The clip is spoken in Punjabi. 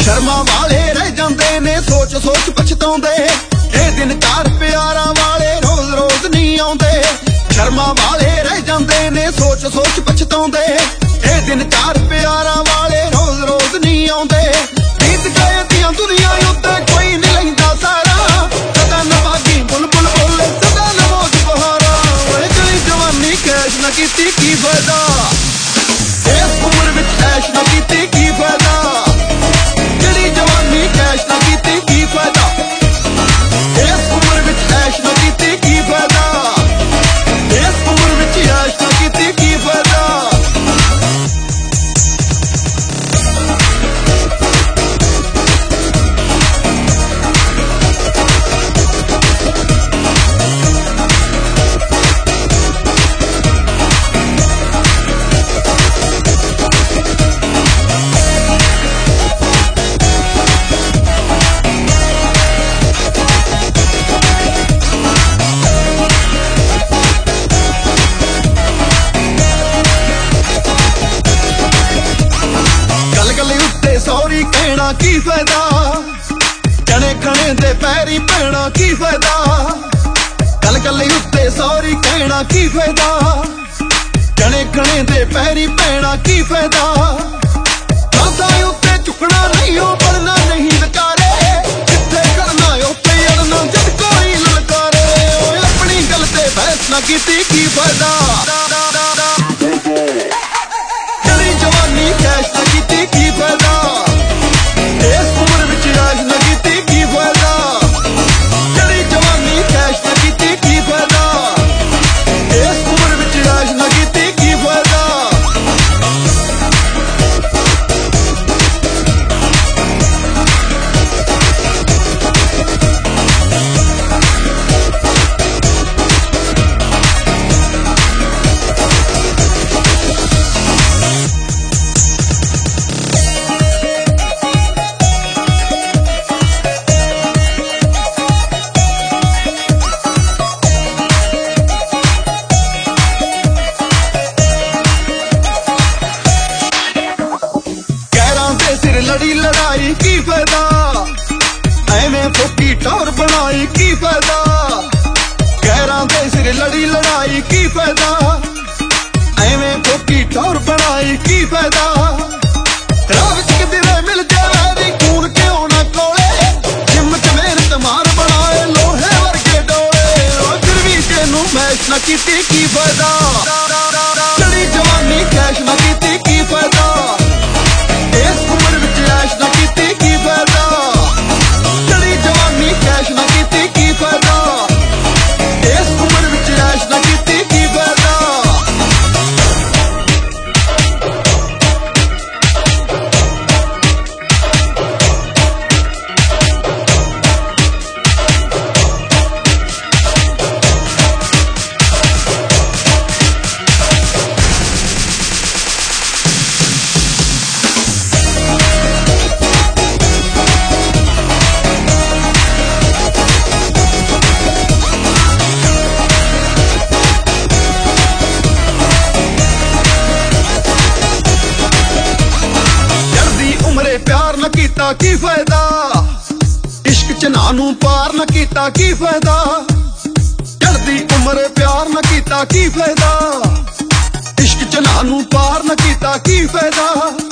ਸ਼ਰਮਾਂ ਵਾਲੇ ਰਹਿ ਜਾਂਦੇ ਨੇ ਸੋਚ ਸੋਚ ਪਛਤਾਉਂਦੇ। ਇਹ ਦਿਨ ਚਾਰ ਪਿਆਰਾਂ ਵਾਲੇ ਰੋਜ਼ ਰੋਜ਼ ਨਹੀਂ ਆਉਂਦੇ। ਸ਼ਰਮਾਂ ਵਾਲੇ ਰਹਿ ਜਾਂਦੇ ਨੇ ਸੋਚ ਸੋਚ ਪਛਤਾਉਂਦੇ। ਇਹ ਦਿਨ ਚਾਰ ਪਿਆਰਾਂ ਵਾਲੇ ਰੋਜ਼ ਰੋਜ਼ ਨਹੀਂ ਆਉਂਦੇ। ਬੀਤ ਗਏ ਦੀਆਂ ਦੁਨੀਆ ਉੱਤੇ ਕੋਈ ਨਹੀਂ ਲੈਂਦਾ ਸਾਰਾ। ਸਦਾ ਨਵਾਗੀ ਬੁਲਬੁਲ ਬੋਲੇ ਸਦਾ ਨਮੋਜ ਬਹਾਰਾ। ਓਏ ਜਿਹੜੀ ਜਵਾਨੀ ਕੈਸ਼ ਨਾ ਕੀਤੀ ਕੀ ਫਾਇਦਾ। ਇਸ ਉਮਰ ਵਿੱਚ ਐਸ਼ ਨਾ ਕੀਤੀ ਕੀ ਫਾਇਦਾ। ਜਿਹੜੀ ਜਵਾਨੀ ਕੈਸ਼ ਨਾ ਕੀਤੀ ਕੀ ਫਾਇਦਾ। ਇਸ ਉਮਰ ਵਿੱਚ ਐਸ਼ ਨਾ ਕੀਤੀ ਕੀ ਫਾਇਦਾ। ਇਸ ਉਮਰ ਵਿੱਚ ਐਸ਼ ਨਾ ਕੀਤੀ ਕੀ ਫਾਇਦਾ। ਸੌਰੀ ਕਹਿਣਾ ਕੀ ਫਾਇਦਾ। ਜਣੇ ਖਣੇ ਦੇ ਪੈਰੀ ਪੈਣਾ ਕੀ ਫਾਇਦਾ। ਗੱਲ ਗੱਲ ਉੱਤੇ ਸੌਰੀ ਕਹਿਣਾ ਕੀ ਫਾਇਦਾ। ਜਣੇ ਖਣੇ ਦੇ ਪੈਰੀ ਪੈਣਾ ਕੀ ਫਾਇਦਾ। ਸਾਂਸਾਂ ਉੱਤੇ ਝੁਕਣਾ ਨਹੀਂ ਉਹ ਬਣਨਾ ਨਹੀਂ ਵਿਚਾਰੇ। ਜਿੱਥੇ ਖੜਨਾ ਉੱਤੇ ਅੜਨਾ ਜਦ ਕੋਈ ਲਲਕਾਰੇ। ਓਏ ਆਪਣੀ ਗੱਲ ਤੇ ਬਹਿਸ ਨਾ ਕੀਤੀ ਕੀ ਫਾਇਦਾ। ਜਿਹੜੀ ਜਵਾਨੀ ਕੈਸ਼ ਨਾ ਕੀਤੀ ਕੀ ਫਾਇਦਾ। ਇਸ ਉਮਰ ਵਿੱਚ ਐਸ਼ ਨਾ ਕੀਤੀ ਕੀ ਫਾਇਦਾ। ਜਿਹੜੀ ਜਵਾਨੀ ਕੈਸ਼ ਨਾ ਕੀਤੀ ਕੀ ਫਾਇਦਾ। ਇਸ ਉਮਰ ਵਿੱਚ ਐਸ਼ ਨਾ ਕੀਤੀ ਕੀ ਫਾਇਦਾ। ਲੜੀ ਲੜਾਈ ਕੀ ਫਾਇਦਾ। ਐਵੇਂ ਫੋਕੀ ਟੌਰ ਬਣਾਈ ਕੀ ਫਾਇਦਾ। ਗੈਰਾਂ ਦੇ ਸਿਰ ਲੜੀ ਲੜਾਈ ਕੀ ਫਾਇਦਾ। ਐਵੇਂ ਫੋਕੀ ਟੌਰ ਬਣਾਈ ਕੀ ਫਾਇਦਾ। ਰਾਹ ਵਿੱਚ ਕਿਧਰੇ ਮਿਲ ਜਾਵੇ ਦੀ ਖੂਨ ਕਿਉਂ ਨਾ ਕੋਲੇ। ਜਿੰਮ ਚ ਮਿਹਨਤ ਮਾਰ ਬਣਾਏ ਲੋਹੇ ਵਰਗੇ ਡੋਲੇ। ਉਹ ਫਿਰ ਵੀ ਤੈਨੂੰ ਮੈਸ਼ ਨਾ ਕੀਤੀ ਕੀ ਫਾਇਦਾ। ਜਿਹੜੀ ਜਵਾਨੀ ਕੈਸ਼ ਨਾ ਕੀਤੀ ਕੀ ਫਾਇਦਾ। ਇਸ ਉਮਰ ਵਿੱਚ ਐਸ਼ ਨਾ ਕੀਤੀ ਕੀ ਫਾਇਦਾ। ਜਿਹੜੀ ਜਵਾਨੀ ਕੈਸ਼ ਨਾ ਕੀਤੀ ਕੀ ਫਾਇਦਾ। ਇਸ ਉਮਰ ਵਿੱਚ ਐਸ਼ ਨਾ ਕੀਤੀ ਕੀ ਫਾਇਦਾ। ਪਿਆਰ ਨਾ ਕੀਤਾ ਕੀ ਫਾਇਦਾ। ਇਸ਼ਕ ਚ ਨਾ ਨੂੰ ਪਾਰ ਨਾ ਕੀਤਾ ਕੀ ਫਾਇਦਾ। ਚੜ੍ਹਦੀ ਉਮਰ ਪਿਆਰ ਨਾ ਕੀਤਾ ਕੀ ਫਾਇਦਾ। ਇਸ਼ਕ ਚ ਨਾ ਨੂੰ ਪਾਰ ਨਾ ਕੀਤਾ ਕੀ ਫਾਇਦਾ।